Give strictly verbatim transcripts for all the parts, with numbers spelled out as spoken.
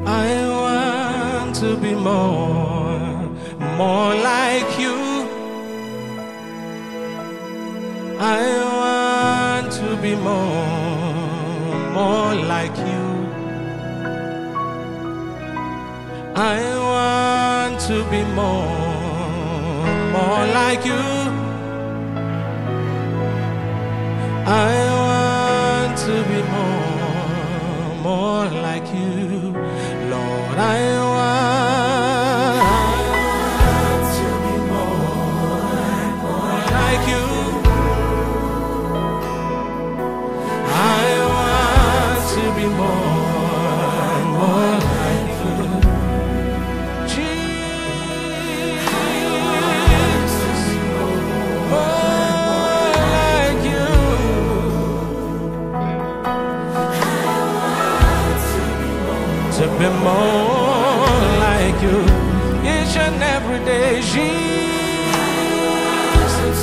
I want to be more, more like you. I want to be more, more like you. I want to be more, more like you. I want to be more, more like you. Lord, I want, I want to be more, more like you. I want to be more, more like you. Jesus, more like you. To be more like you each and every day, Jesus.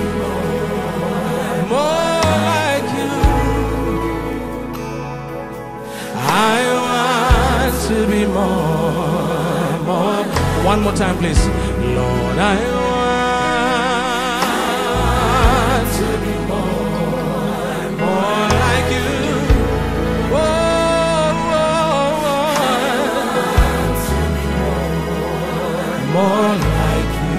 More like you. I want to be more, more. One more time, please. Lord, I want to be more, more like you. More like you,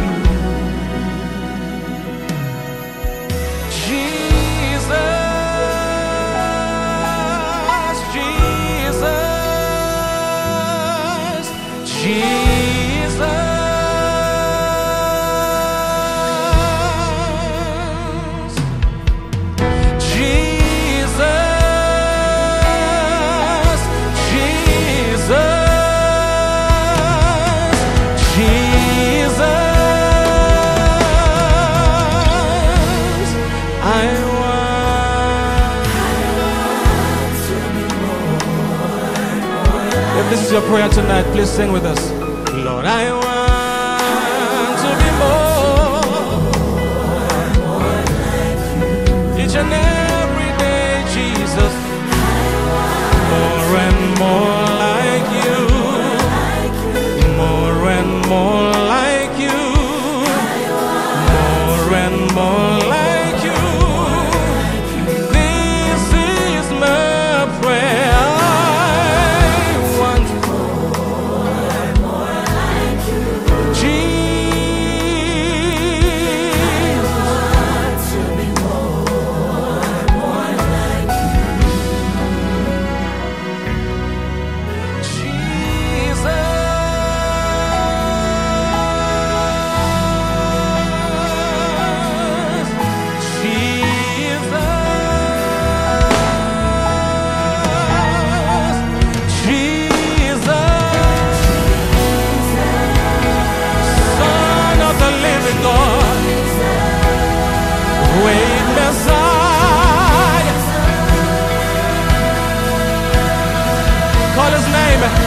Jesus, Jesus, Jesus, If this is your prayer tonight, please sing with us. Lord, I want to be more, each and every day, Jesus. More and more like you, more and more like you, more and more like you. This is my prayer. Great Messiah, call his name.